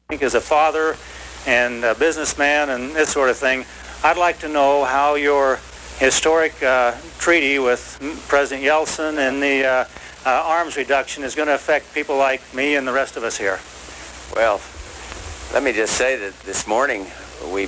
think as a father and a businessman and this sort of thing, I'd like to know how your historic treaty with President Yeltsin and the arms reduction is going to affect people like me and the rest of us here. Well, let me just say that this morning we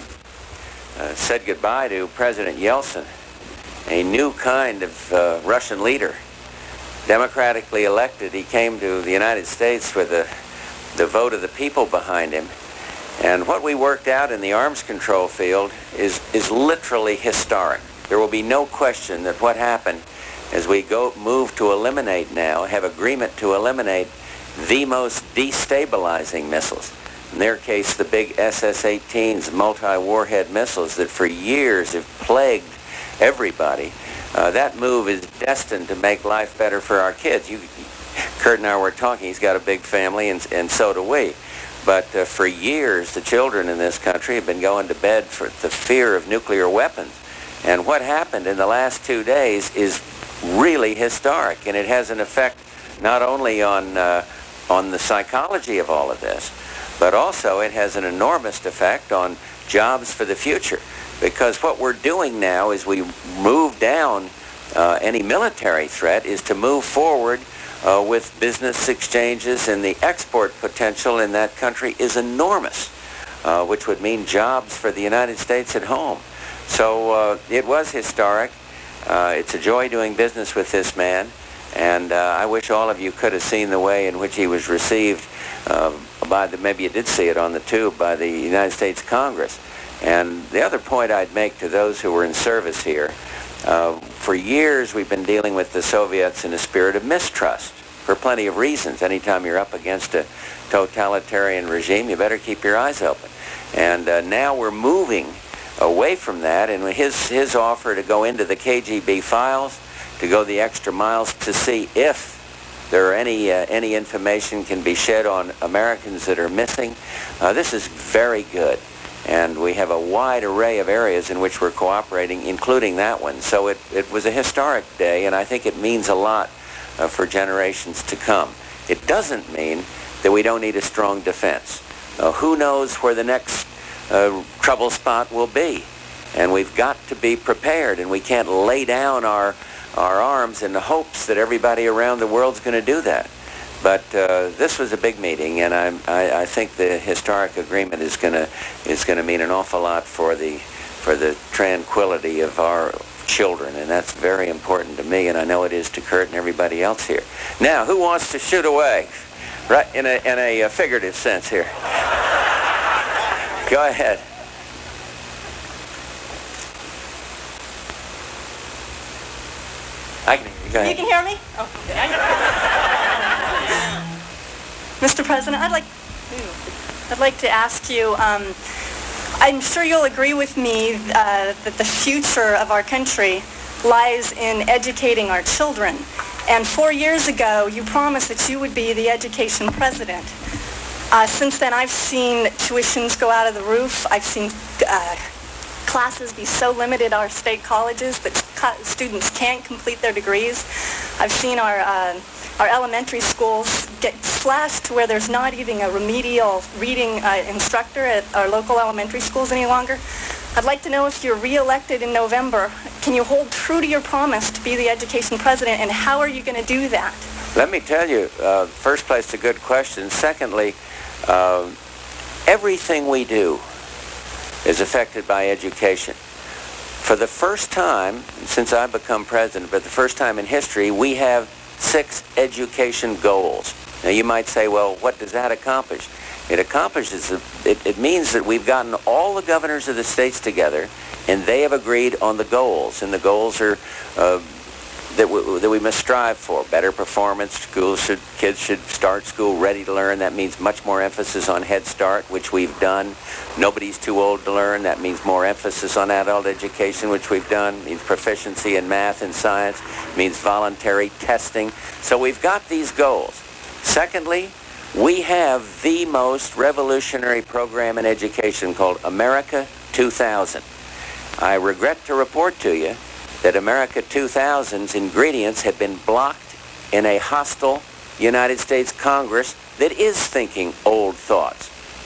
said goodbye to President Yeltsin, a new kind of Russian leader, democratically elected. He came to the United States with the vote of the people behind him. And what we worked out in the arms control field is literally historic. There will be no question that what happened as we move to eliminate now, have agreement to eliminate the most destabilizing missiles. In their case, the big SS-18s, multi-warhead missiles that for years have plagued everybody. That move is destined to make life better for our kids. Kurt and I were talking, he's got a big family, and so do we. But for years, the children in this country have been going to bed for the fear of nuclear weapons. And what happened in the last 2 days is really historic, and it has an effect not only on the psychology of all of this, but also it has an enormous effect on jobs for the future. Because what we're doing now as we move down any military threat is to move forward with business exchanges, and the export potential in that country is enormous, which would mean jobs for the United States at home. So it was historic. It's a joy doing business with this man, and I wish all of you could have seen the way in which he was received maybe you did see it on the tube, by the United States Congress. And the other point I'd make to those who were in service here, for years we've been dealing with the Soviets in a spirit of mistrust for plenty of reasons. Anytime you're up against a totalitarian regime, you better keep your eyes open. And now we're moving away from that, and his offer to go into the KGB files, to go the extra miles to see if there are any information can be shed on Americans that are missing. This is very good. And we have a wide array of areas in which we're cooperating, including that one. So it was a historic day, and I think it means a lot for generations to come. It doesn't mean that we don't need a strong defense. Who knows where the next trouble spot will be? And we've got to be prepared, and we can't lay down our arms in the hopes that everybody around the world's going to do that. But this was a big meeting, and I think the historic agreement is going to mean an awful lot for the tranquility of our children, and that's very important to me, and I know it is to Kurt and everybody else here. Now, who wants to shoot away, right? In a figurative sense here. Go ahead. I can hear you. Go ahead. You can hear me? Oh, Mr. President, I'd like to ask you, I'm sure you'll agree with me that the future of our country lies in educating our children. And 4 years ago, you promised that you would be the education president. Since then, I've seen tuitions go out of the roof. I've seen classes be so limited at our state colleges that students can't complete their degrees. I've seen our elementary schools get slashed to where there's not even a remedial reading instructor at our local elementary schools any longer. I'd like to know, if you're re-elected in November, can you hold true to your promise to be the education president, and how are you going to do that? Let me tell you, first place, a good question. Secondly, everything we do is affected by education. For the first time, since I've become president, but the first time in history, we have 6 education goals. Now you might say, well, what does that accomplish? It means that we've gotten all the governors of the states together, and they have agreed on the goals, and the goals are that we must strive for. Better performance. Kids should start school ready to learn. That means much more emphasis on Head Start, which we've done. Nobody's too old to learn. That means more emphasis on adult education, which we've done. It means proficiency in math and science. It means voluntary testing. So we've got these goals. Secondly, we have the most revolutionary program in education called America 2000. I regret to report to you that America 2000's ingredients have been blocked in a hostile United States Congress that is thinking old thoughts.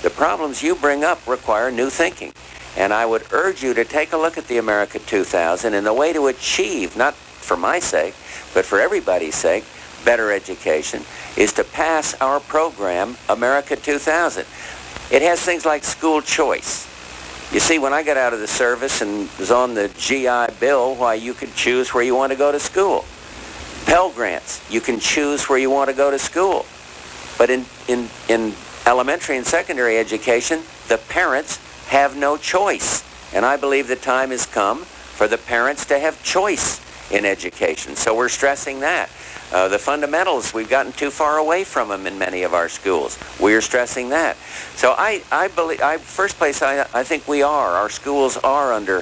The problems you bring up require new thinking. And I would urge you to take a look at the America 2000, and the way to achieve, not for my sake, but for everybody's sake, better education, is to pass our program, America 2000. It has things like school choice. You see, when I got out of the service and was on the GI Bill, why, you could choose where you want to go to school. Pell Grants, you can choose where you want to go to school. But in elementary and secondary education, the parents have no choice. And I believe the time has come for the parents to have choice in education. So we're stressing that. The fundamentals, we've gotten too far away from them in many of our schools. We're stressing that. So I believe, first place, I think we are. Our schools are under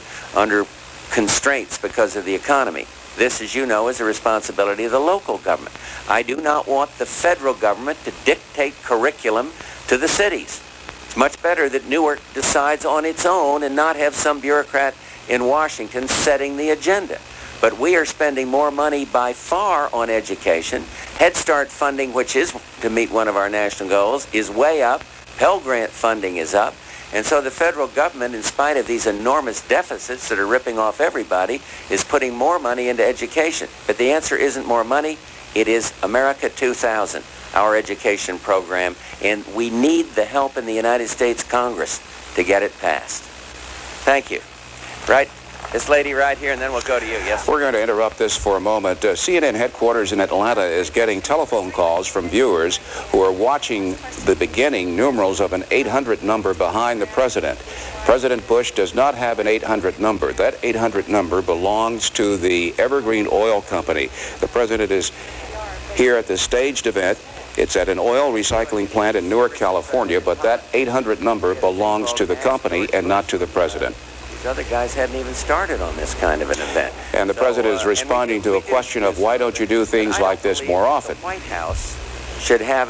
constraints because of the economy. This, as you know, is a responsibility of the local government. I do not want the federal government to dictate curriculum to the cities. It's much better that Newark decides on its own and not have some bureaucrat in Washington setting the agenda. But we are spending more money by far on education. Head Start funding, which is to meet one of our national goals, is way up. Pell Grant funding is up. And so the federal government, in spite of these enormous deficits that are ripping off everybody, is putting more money into education. But the answer isn't more money. It is America 2000, our education program. And we need the help in the United States Congress to get it passed. Thank you. Right? This lady right here, and then we'll go to you. Yes, We're going to interrupt this for a moment. CNN headquarters in Atlanta is getting telephone calls from viewers who are watching the beginning numerals of an 800 number behind the president. President Bush does not have an 800 number. That 800 number belongs to the Evergreen Oil Company. The president is here at the staged event. It's at an oil recycling plant in Newark, California, but that 800 number belongs to the company and not to the president. Other guys hadn't even started on this kind of an event. And the president is responding to a question of why don't you do things like this more often? The White House should have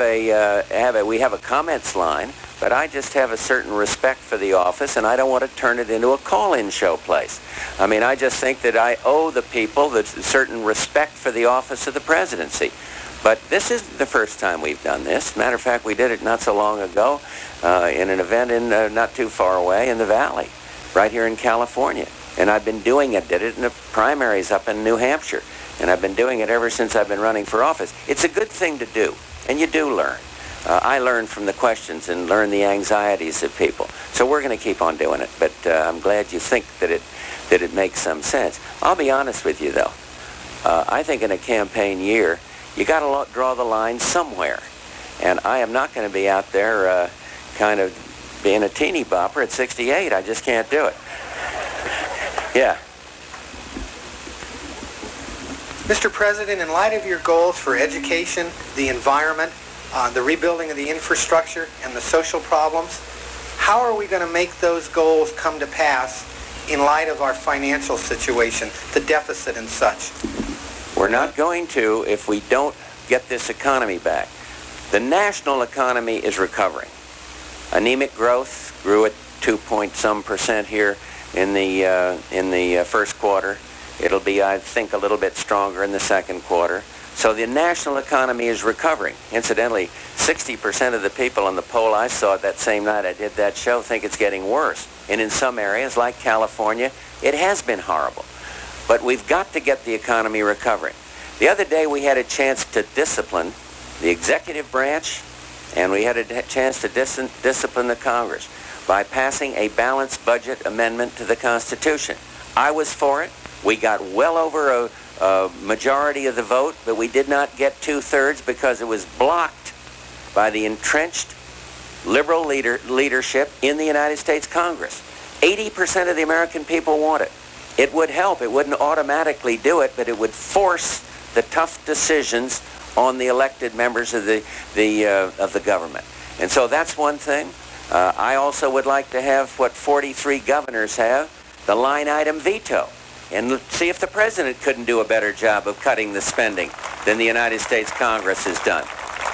we have a comments line, but I just have a certain respect for the office, and I don't want to turn it into a call-in show place. I mean, I just think that I owe the people a certain respect for the office of the presidency. But this isn't the first time we've done this. Matter of fact, we did it not so long ago in an event in not too far away in the Valley, right here in California. And I've been doing it, did it in the primaries up in New Hampshire. And I've been doing it ever since I've been running for office. It's a good thing to do, and you do learn. I learn from the questions and learn the anxieties of people. So we're going to keep on doing it, but I'm glad you think that it makes some sense. I'll be honest with you, though. I think in a campaign year, you got to draw the line somewhere. And I am not going to be out there kind of being a teeny bopper at 68. I just can't do it. Yeah. Mr. President, in light of your goals for education, the environment, the rebuilding of the infrastructure, and the social problems, how are we going to make those goals come to pass in light of our financial situation, the deficit and such? We're not going to if we don't get this economy back. The national economy is recovering. Anemic growth grew at 2-point-some% here in the first quarter. It'll be, I think, a little bit stronger in the second quarter. So the national economy is recovering. Incidentally, 60% of the people on the poll I saw that same night I did that show think it's getting worse. And in some areas, like California, it has been horrible. But we've got to get the economy recovering. The other day we had a chance to discipline the executive branch, and we had a chance to discipline the Congress by passing a balanced budget amendment to the Constitution. I was for it. We got well over a majority of the vote, but we did not get 2/3 because it was blocked by the entrenched liberal leadership in the United States Congress. 80% of the American people want it. It would help. It wouldn't automatically do it, but it would force the tough decisions on the elected members of the government. And so that's one thing. I also would like to have what 43 governors have, the line item veto, and see if the president couldn't do a better job of cutting the spending than the United States Congress has done.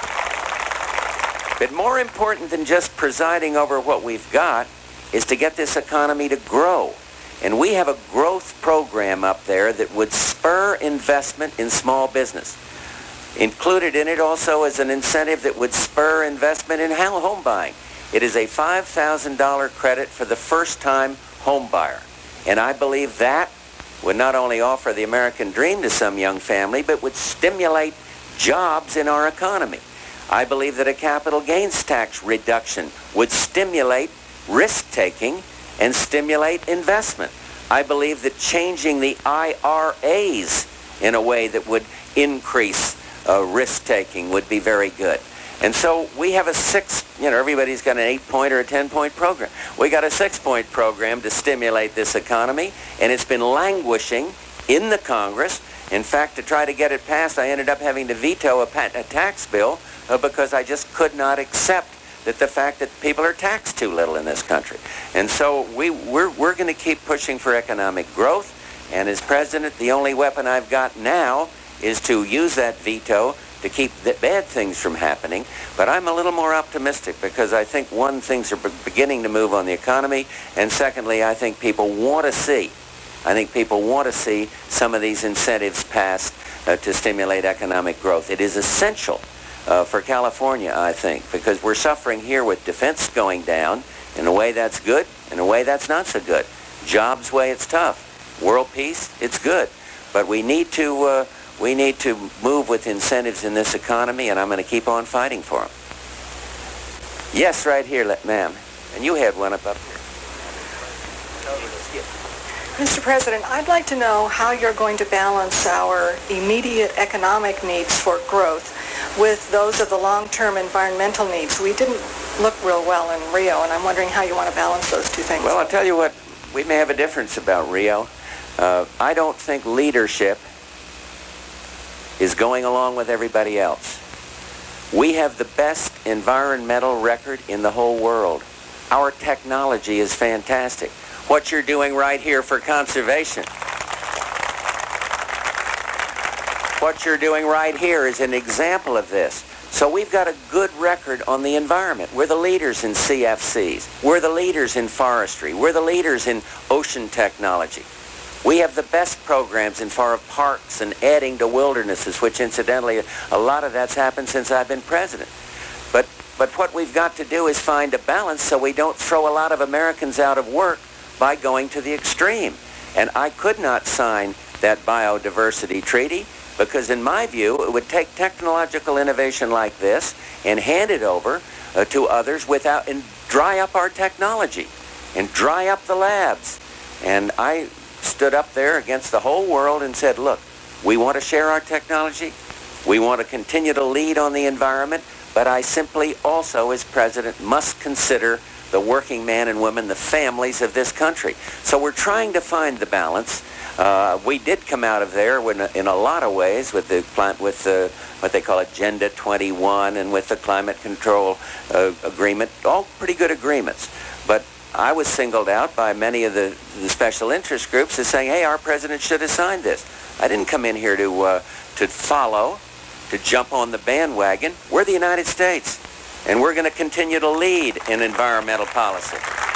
But more important than just presiding over what we've got is to get this economy to grow. And we have a growth program up there that would spur investment in small business. Included in it also is an incentive that would spur investment in home buying. It is a $5,000 credit for the first-time home buyer. And I believe that would not only offer the American dream to some young family, but would stimulate jobs in our economy. I believe that a capital gains tax reduction would stimulate risk-taking and stimulate investment. I believe that changing the IRAs in a way that would increase risk-taking would be very good. And so we have everybody's got an 8-point or a 10-point program. We got a 6-point program to stimulate this economy, and it's been languishing in the Congress. In fact, to try to get it passed, I ended up having to veto a tax bill because I just could not accept the fact that people are taxed too little in this country. And so we're going to keep pushing for economic growth. And as president, the only weapon I've got now is to use that veto to keep the bad things from happening. But I'm a little more optimistic because I think, one, things are beginning to move on the economy, and secondly, I think people want to see some of these incentives passed to stimulate economic growth. It is essential for California, I think, because we're suffering here with defense going down. In a way that's good, in a way that's not so good. Jobs way, it's tough. World peace, it's good. But we need to move with incentives in this economy, and I'm going to keep on fighting for them. Yes, right here, ma'am. And you had one up here. Mr. President, I'd like to know how you're going to balance our immediate economic needs for growth with those of the long-term environmental needs. We didn't look real well in Rio, and I'm wondering how you want to balance those two things. Well, I'll tell you what, we may have a difference about Rio. I don't think leadership is going along with everybody else. We have the best environmental record in the whole world. Our technology is fantastic. What you're doing right here for conservation, what you're doing right here is an example of this. So we've got a good record on the environment. We're the leaders in CFCs. We're the leaders in forestry. We're the leaders in ocean technology. We have the best programs in far of parks and adding to wildernesses, which incidentally, a lot of that's happened since I've been president. But what we've got to do is find a balance so we don't throw a lot of Americans out of work by going to the extreme. And I could not sign that biodiversity treaty because in my view, it would take technological innovation like this and hand it over to others and dry up our technology and dry up the labs. And I stood up there against the whole world and said, look, we want to share our technology. We want to continue to lead on the environment, but I simply also, as president, must consider the working man and woman, the families of this country. So we're trying to find the balance. We did come out of there in a lot of ways with what they call Agenda 21 and with the climate control agreement, all pretty good agreements. But I was singled out by many of the special interest groups as saying, hey, our president should have signed this. I didn't come in here to jump on the bandwagon. We're the United States, and we're going to continue to lead in environmental policy.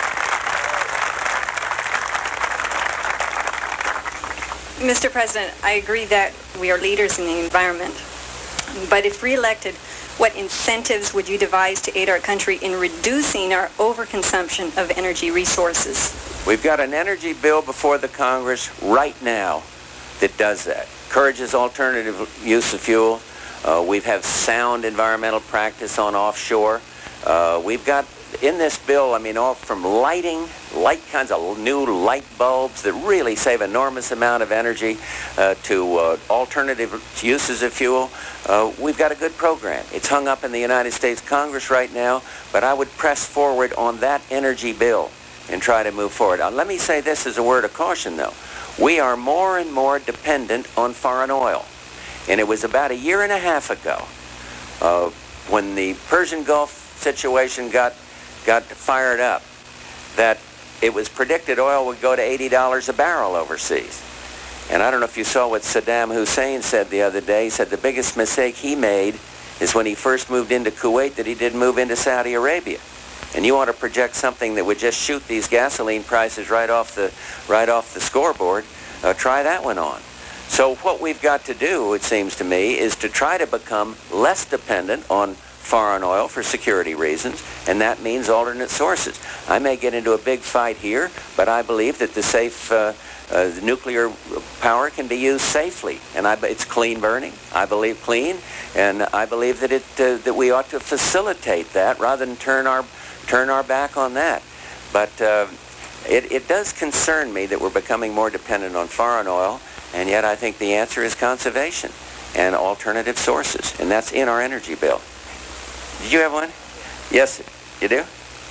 Mr. President, I agree that we are leaders in the environment. But if reelected, what incentives would you devise to aid our country in reducing our overconsumption of energy resources? We've got an energy bill before the Congress right now that does that. Encourages alternative use of fuel. We have sound environmental practice on offshore. We've got in this bill, all from light kinds of new light bulbs that really save enormous amount of energy to alternative uses of fuel. We've got a good program. It's hung up in the United States Congress right now, but I would press forward on that energy bill and try to move forward. Now, let me say this as a word of caution, though. We are more and more dependent on foreign oil. And it was about a year and a half ago when the Persian Gulf situation got fired up that it was predicted oil would go to $80 a barrel overseas. And I don't know if you saw what Saddam Hussein said the other day. He said the biggest mistake he made is when he first moved into Kuwait that he didn't move into Saudi Arabia. And you want to project something that would just shoot these gasoline prices right off the scoreboard, try that one on. So what we've got to do, it seems to me, is to try to become less dependent on foreign oil for security reasons, and that means alternate sources. I may get into a big fight here, but I believe that the safe nuclear power can be used safely, and it's clean burning. I believe clean, and I believe that that we ought to facilitate that rather than turn our back on that. But it does concern me that we're becoming more dependent on foreign oil, and yet I think the answer is conservation and alternative sources, and that's in our energy bill. Did you have one? Yes, you do?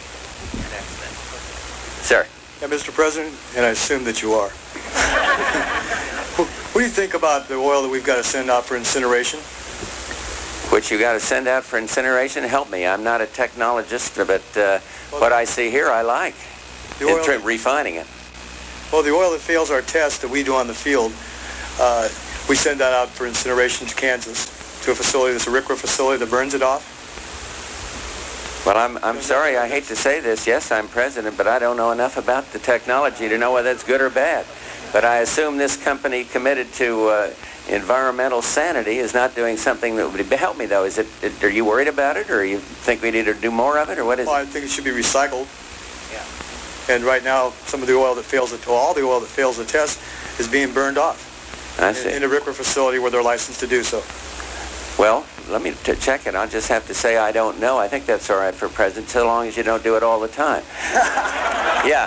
Sir. Yeah, Mr. President, and I assume that you are. What do you think about the oil that we've got to send out for incineration? Which you got to send out for incineration? Help me. I'm not a technologist, but what I see here I like. Refining it. Well, the oil that fails our test that we do on the field, we send that out for incineration to Kansas, to a facility that's a RCRA facility that burns it off. Well, I'm sorry, I hate to say this. Yes, I'm president, but I don't know enough about the technology to know whether it's good or bad. But I assume this company committed to environmental sanity is not doing something that would help me, though. Are you worried about it, or you think we need to do more of it, or what is it? Well, I think it should be recycled. Yeah. And right now, some of the oil that fails all the oil that fails the test is being burned off. I see. In a RCRA facility where they're licensed to do so. Well, let me check it. I'll just have to say I don't know. I think that's all right for president, so long as you don't do it all the time. Yeah.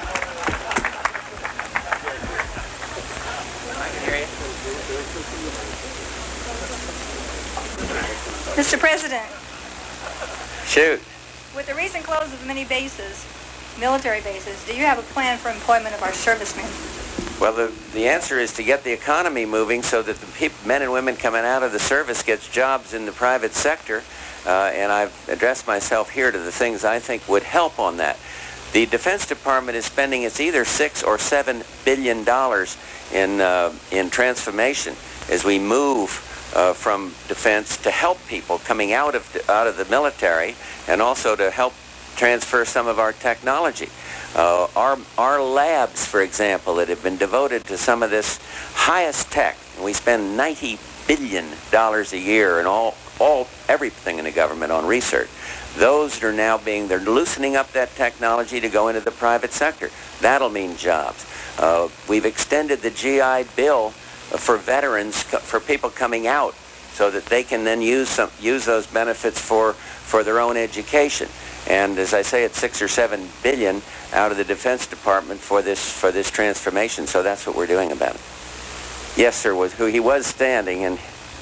Mr. President, Shoot. with the recent close of many bases, military bases, do you have a plan for employment of our servicemen? Well, the answer is to get the economy moving so that the men and women coming out of the service gets jobs in the private sector, and I've addressed myself here to the things I think would help on that. The Defense Department is spending it's either $6 or $7 billion in transformation as we move from defense to help people coming out of the military, and also to help transfer some of our technology. Our labs, for example, that have been devoted to some of this highest tech, and we spend $90 billion a year in everything in the government on research. Those are now they're loosening up that technology to go into the private sector. That'll mean jobs. We've extended the GI Bill for veterans, for people coming out, so that they can then use those benefits for their own education. And as I say, it's $6 or $7 billion out of the Defense Department for this transformation. So that's what we're doing about it. Yes, sir. He was standing and.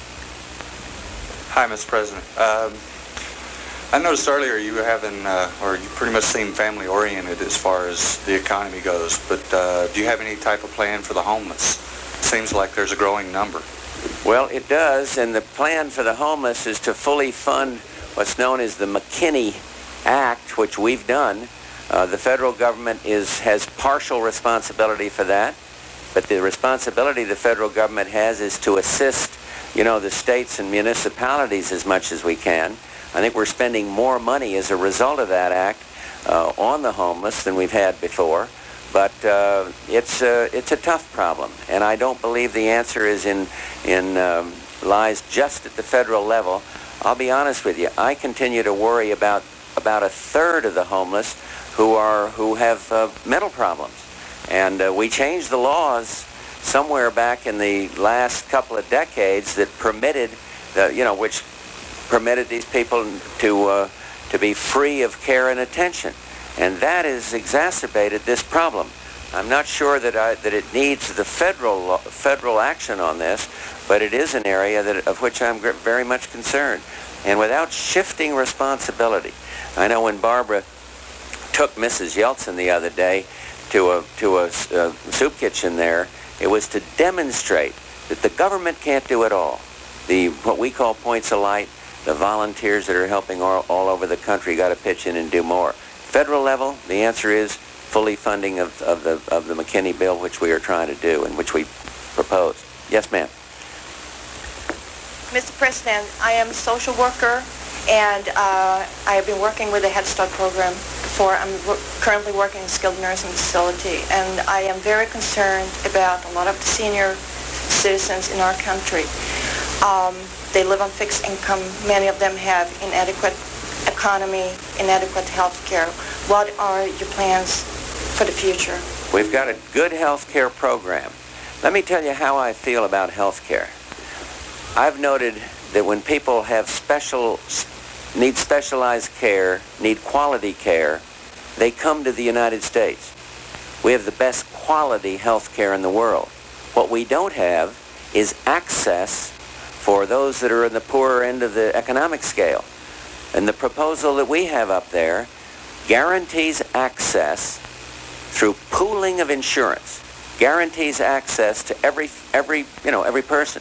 Hi, Mr. President. I noticed earlier you you pretty much seem family oriented as far as the economy goes. But do you have any type of plan for the homeless? It seems like there's a growing number. Well, it does, and the plan for the homeless is to fully fund what's known as the McKinney Act, which we've done. The federal government has partial responsibility for that, but the responsibility the federal government has is to assist, the states and municipalities as much as we can. I think we're spending more money as a result of that act on the homeless than we've had before, but it's a tough problem, and I don't believe the answer is lies just at the federal level. I'll be honest with you. I continue to worry about a third of the homeless who have mental problems, and we changed the laws somewhere back in the last couple of decades that permitted these people to be free of care and attention, and that has exacerbated this problem. I'm not sure that it needs the federal action on this, but it is an area of which I'm very much concerned. And without shifting responsibility, I know when Barbara took Mrs. Yeltsin the other day to a soup kitchen there, it was to demonstrate that the government can't do it all. What we call points of light, the volunteers that are helping all over the country got to pitch in and do more. Federal level, the answer is fully funding of the McKinney bill, which we are trying to do and which we propose. Yes, ma'am. Mr. President, I am a social worker, and I have been working with the Head Start program I'm currently working in a skilled nursing facility, and I am very concerned about a lot of the senior citizens in our country. They live on fixed income. Many of them have inadequate economy, inadequate health care. What are your plans for the future? We've got a good health care program. Let me tell you how I feel about health care. I've noted that when people have need specialized care, need quality care, they come to the United States. We have the best quality health care in the world. What we don't have is access for those that are in the poorer end of the economic scale. And the proposal that we have up there guarantees access through pooling of insurance, guarantees access to every person.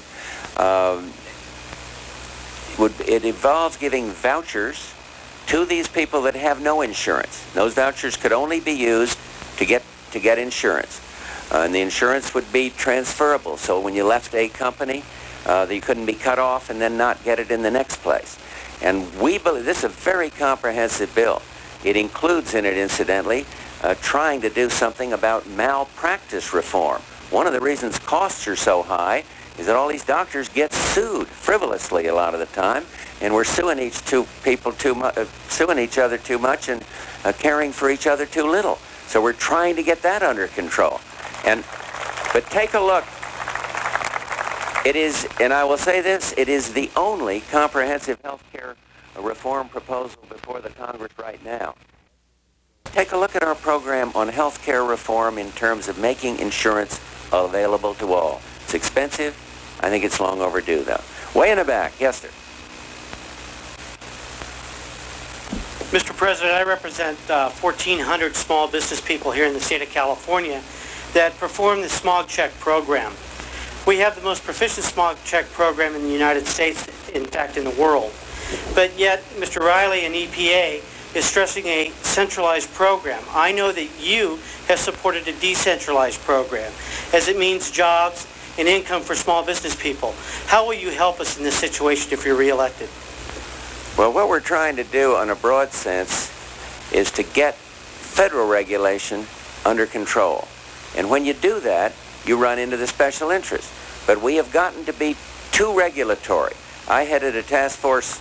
It involves giving vouchers to these people that have no insurance. Those vouchers could only be used to get insurance. And the insurance would be transferable. So when you left a company, you couldn't be cut off and then not get it in the next place. And we believe this is a very comprehensive bill. It includes in it, incidentally, trying to do something about malpractice reform. One of the reasons costs are so high is that all these doctors get sued frivolously a lot of the time, and we're suing each other too much and caring for each other too little. So we're trying to get that under control. But take a look. It is, and I will say this, it is the only comprehensive health care reform proposal before the Congress right now. Take a look at our program on health care reform in terms of making insurance available to all. It's expensive. I think it's long overdue, though. Way in the back. Yes, sir. Mr. President, I represent 1,400 small business people here in the state of California that perform the smog check program. We have the most proficient smog check program in the United States, in fact, in the world. But yet, Mr. Riley and EPA is stressing a centralized program. I know that you have supported a decentralized program, as it means jobs and income for small business people. How will you help us in this situation if you're reelected? Well, what we're trying to do in a broad sense is to get federal regulation under control. And when you do that, you run into the special interest. But we have gotten to be too regulatory. I headed a task force.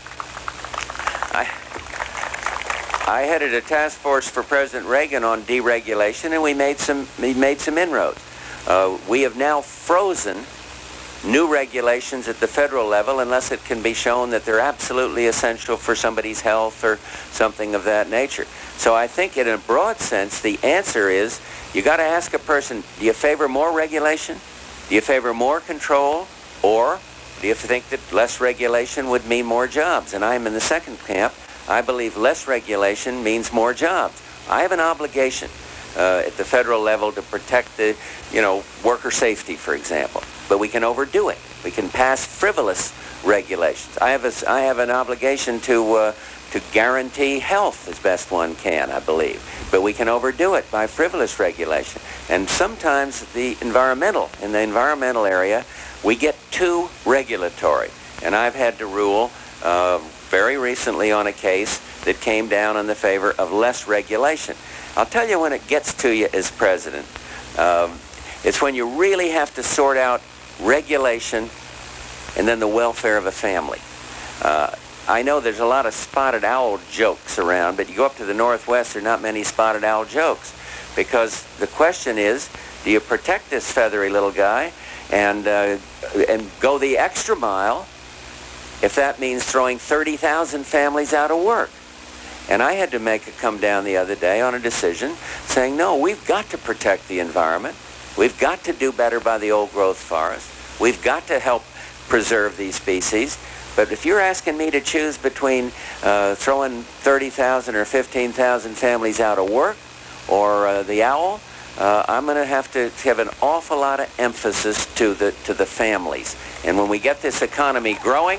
I headed a task force for President Reagan on deregulation, and we made some inroads. We have now frozen new regulations at the federal level unless it can be shown that they're absolutely essential for somebody's health or something of that nature. So I think in a broad sense, the answer is you got to ask a person, do you favor more regulation? Do you favor more control? Or do you think that less regulation would mean more jobs? And I'm in the second camp. I believe less regulation means more jobs. I have an obligation at the federal level to protect the, worker safety, for example. But we can overdo it. We can pass frivolous regulations. I have an obligation to guarantee health as best one can, I believe. But we can overdo it by frivolous regulation. And sometimes in the environmental area, we get too regulatory. And I've had to rule very recently on a case that came down in the favor of less regulation. I'll tell you when it gets to you as president. It's when you really have to sort out regulation and then the welfare of a family. I know there's a lot of spotted owl jokes around, but you go up to the Northwest, there are not many spotted owl jokes. Because the question is, do you protect this feathery little guy and go the extra mile if that means throwing 30,000 families out of work? And I had to make a come down the other day on a decision saying, no, we've got to protect the environment. We've got to do better by the old growth forest. We've got to help preserve these species. But if you're asking me to choose between throwing 30,000 or 15,000 families out of work or the owl, I'm going to have an awful lot of emphasis to the families. And when we get this economy growing,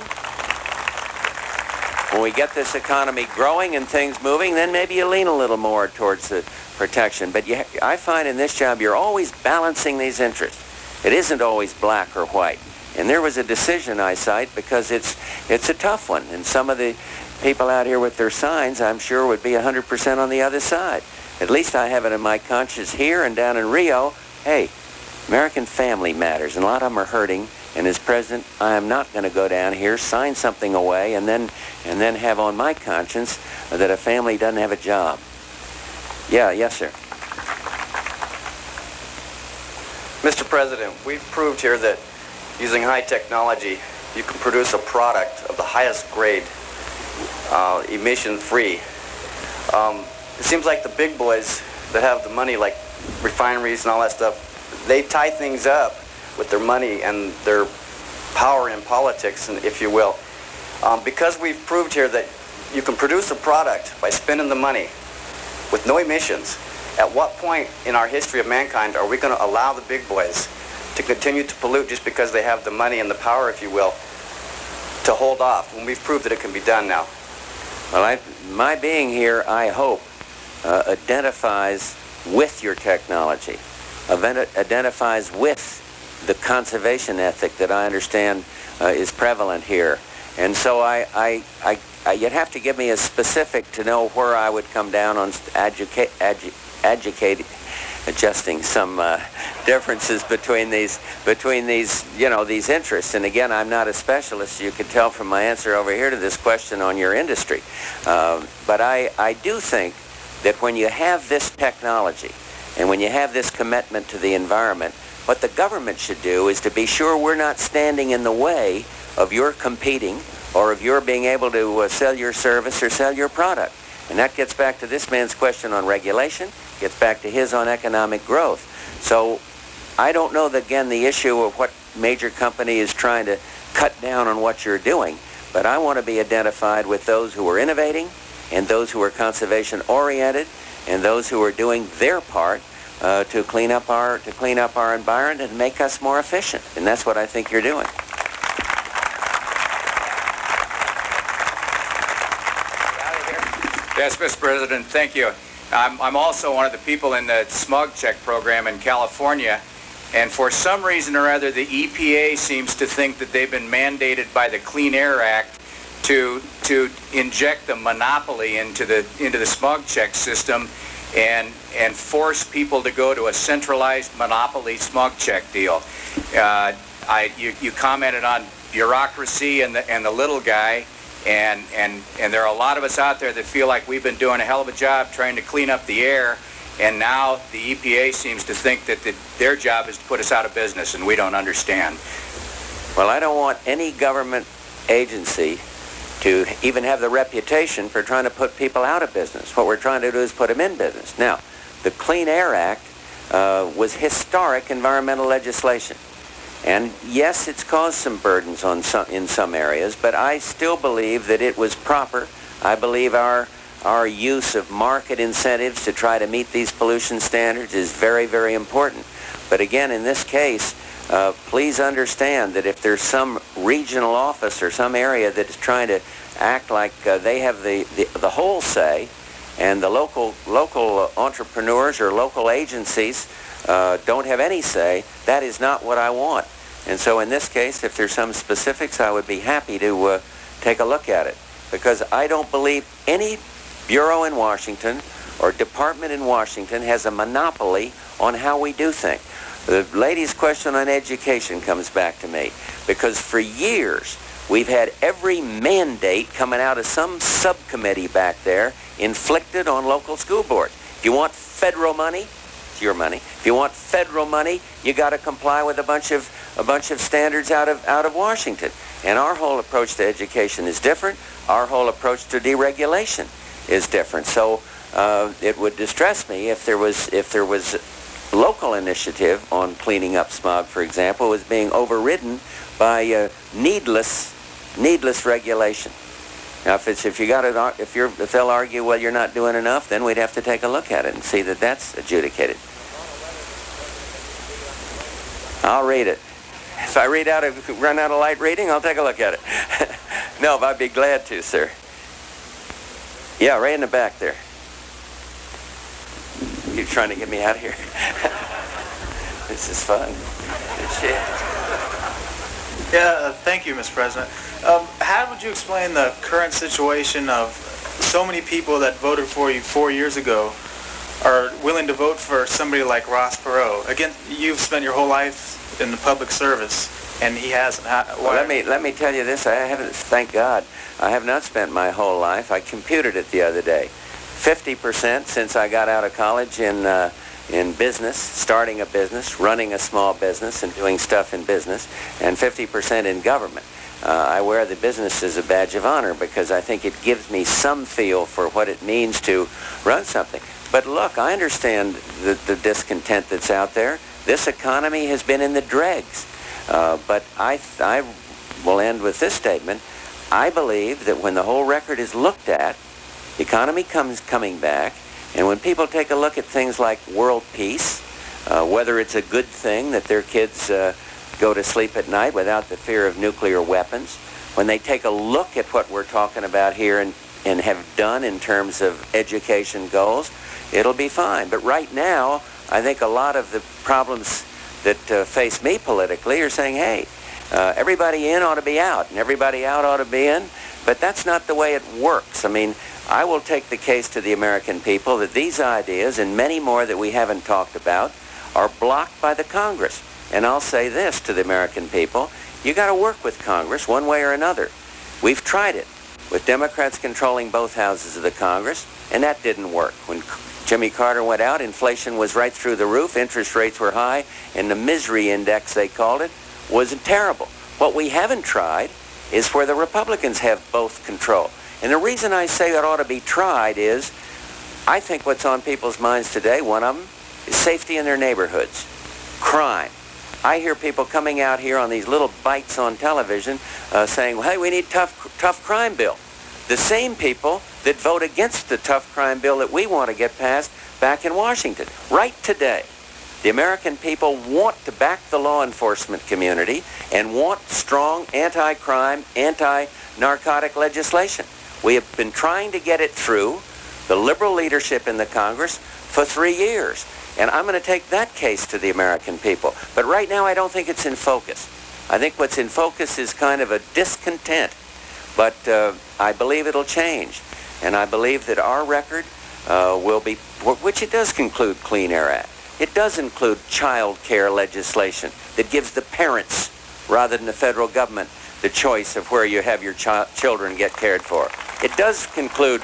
and things moving, then maybe you lean a little more towards the protection. But I find in this job you're always balancing these interests. It isn't always black or white. And there was a decision I cite because it's a tough one. And some of the people out here with their signs, I'm sure, would be 100% on the other side. At least I have it in my conscience here and down in Rio. Hey, American family matters, and a lot of them are hurting, And as president, I am not going to go down here, sign something away, and then have on my conscience that a family doesn't have a job. Yeah, yes, sir. Mr. President, we've proved here that using high technology, you can produce a product of the highest grade, emission-free. It seems like the big boys that have the money, like refineries and all that stuff, they tie things up with their money and their power in politics, if you will. Because we've proved here that you can produce a product by spending the money with no emissions, at what point in our history of mankind are we going to allow the big boys to continue to pollute just because they have the money and the power, if you will, to hold off, when we've proved that it can be done now? Well, my being here, I hope, identifies with your technology, identifies with the conservation ethic that I understand is prevalent here. And so you'd have to give me a specific to know where I would come down on adjusting some differences between these these interests. And again, I'm not a specialist. You could tell from my answer over here to this question on your industry. But I do think that when you have this technology and when you have this commitment to the environment, what the government should do is to be sure we're not standing in the way of your competing or of your being able to sell your service or sell your product. And that gets back to this man's question on regulation, gets back to his on economic growth. So I don't know, again, the issue of what major company is trying to cut down on what you're doing, but I want to be identified with those who are innovating and those who are conservation oriented and those who are doing their part to clean up our environment and make us more efficient. And that's what I think you're doing. Yes, Mr. President, thank you. I'm also one of the people in the smog check program in California, and for some reason or other, the EPA seems to think that they've been mandated by the Clean Air Act to inject the monopoly into the smog check system and force people to go to a centralized monopoly smog check deal. You commented on bureaucracy and the little guy. And there are a lot of us out there that feel like we've been doing a hell of a job trying to clean up the air, and now the EPA seems to think that their job is to put us out of business, and we don't understand. Well, I don't want any government agency to even have the reputation for trying to put people out of business. What we're trying to do is put them in business. Now, the Clean Air Act was historic environmental legislation. And yes, it's caused some burdens in some areas, but I still believe that it was proper. I believe our use of market incentives to try to meet these pollution standards is very, very important. But again, in this case, please understand that if there's some regional office or some area that is trying to act like they have the whole say, and the local entrepreneurs or local agencies don't have any say, that is not what I want. And so in this case, if there's some specifics, I would be happy to take a look at it. Because I don't believe any bureau in Washington or department in Washington has a monopoly on how we do things. The lady's question on education comes back to me. Because for years, we've had every mandate coming out of some subcommittee back there inflicted on local school boards. If you want federal money, it's your money. If you want federal money, you got to comply with a bunch of standards out of Washington. And our whole approach to education is different. Our whole approach to deregulation is different. So it would distress me if there was local initiative on cleaning up smog, for example, was being overridden by needless regulation. Now, if they'll argue, well, you're not doing enough, then we'd have to take a look at it and see that that's adjudicated. I'll read it. If I run out of light reading, I'll take a look at it. No, I'd be glad to, sir. Yeah, right in the back there. You're trying to get me out of here. This is fun. Good shit. Yeah, thank you, Mr. President. How would you explain the current situation of so many people that voted for you 4 years ago are willing to vote for somebody like Ross Perot? Again, you've spent your whole life in the public service. and he hasn't. Well, let me tell you this. I haven't. Thank God, I have not spent my whole life. I computed it the other day. 50% since I got out of college in business, starting a business, running a small business, and doing stuff in business, and 50% in government. I wear the business as a badge of honor because I think it gives me some feel for what it means to run something. But look, I understand the discontent that's out there. This economy has been in the dregs. But I will end with this statement. I believe that when the whole record is looked at, the economy coming back, and when people take a look at things like world peace, whether it's a good thing that their kids go to sleep at night without the fear of nuclear weapons, when they take a look at what we're talking about here and have done in terms of education goals, it'll be fine. But right now, I think a lot of the problems that face me politically are saying, hey, everybody in ought to be out, and everybody out ought to be in. But that's not the way it works. I mean, I will take the case to the American people that these ideas, and many more that we haven't talked about, are blocked by the Congress. And I'll say this to the American people, you got to work with Congress one way or another. We've tried it with Democrats controlling both houses of the Congress, and that didn't work. When Jimmy Carter went out, inflation was right through the roof, interest rates were high, and the misery index, they called it, was terrible. What we haven't tried is where the Republicans have both control. And the reason I say it ought to be tried is I think what's on people's minds today, one of them, is safety in their neighborhoods, crime. I hear people coming out here on these little bites on television saying, well, hey, we need tough crime bill. The same people that vote against the tough crime bill that we want to get passed back in Washington. Right today, the American people want to back the law enforcement community and want strong anti-crime, anti-narcotic legislation. We have been trying to get it through the liberal leadership in the Congress for 3 years. And I'm going to take that case to the American people. But right now, I don't think it's in focus. I think what's in focus is kind of a discontent. But I believe it'll change. And I believe that our record will be, which it does include Clean Air Act. It does include child care legislation that gives the parents, rather than the federal government, the choice of where you have your children get cared for. It does conclude,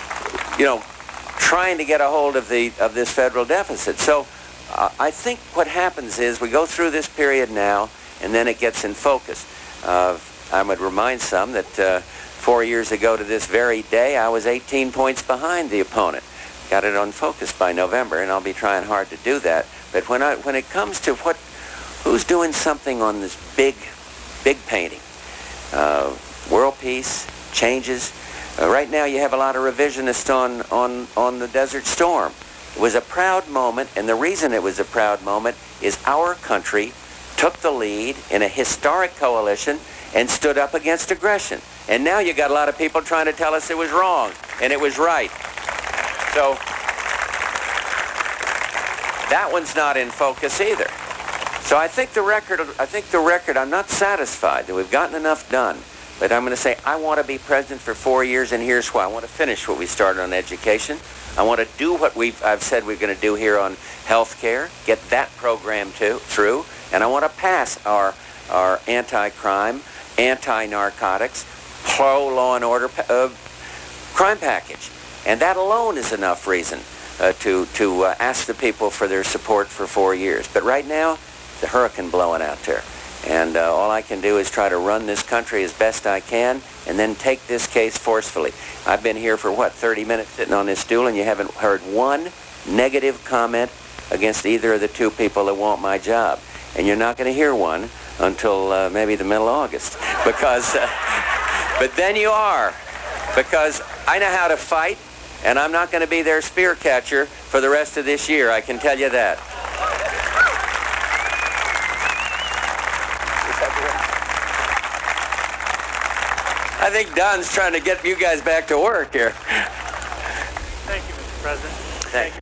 trying to get a hold of this federal deficit. So I think what happens is we go through this period now, and then it gets in focus. I would remind some that 4 years ago to this very day, I was 18 points behind the opponent. Got it on focus by November, and I'll be trying hard to do that. But when it comes to who's doing something on this big painting, world peace, changes. Right now you have a lot of revisionists on the Desert Storm. It was a proud moment, and the reason it was a proud moment is our country took the lead in a historic coalition and stood up against aggression. And now you got a lot of people trying to tell us it was wrong, and it was right. So that one's not in focus either. So I think the record, I'm not satisfied that we've gotten enough done. But I'm going to say, I want to be president for 4 years, and here's why. I want to finish what we started on education. I want to do what I've said we're going to do here on health care, get that program through, and I want to pass our anti-crime, anti-narcotics, pro-law and order crime package. And that alone is enough reason to ask the people for their support for 4 years. But right now, the hurricane blowing out there. And all I can do is try to run this country as best I can and then take this case forcefully. I've been here for, 30 minutes sitting on this stool, and you haven't heard one negative comment against either of the two people that want my job. And you're not going to hear one until maybe the middle of August. Because, but then you are. Because I know how to fight, and I'm not going to be their spear catcher for the rest of this year, I can tell you that. I think Don's trying to get you guys back to work here. Thank you, Mr. President. Thank you.